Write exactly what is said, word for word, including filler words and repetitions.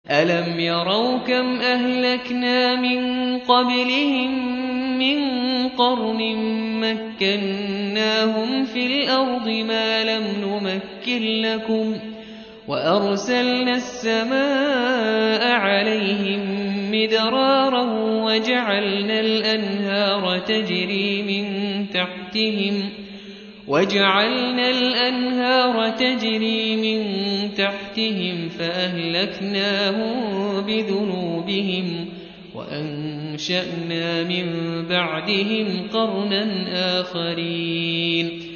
ألم يروا كم أهلكنا من قبلهم من قرن مكناهم في الأرض ما لم نمكن لكم وأرسلنا السماء عليهم مدرارا وجعلنا الأنهار تجري من تحتهم وجعلنا الأنهار تجري من تحتهم فأهلكناهم بذنوبهم وأنشأنا من بعدهم قرنا آخرين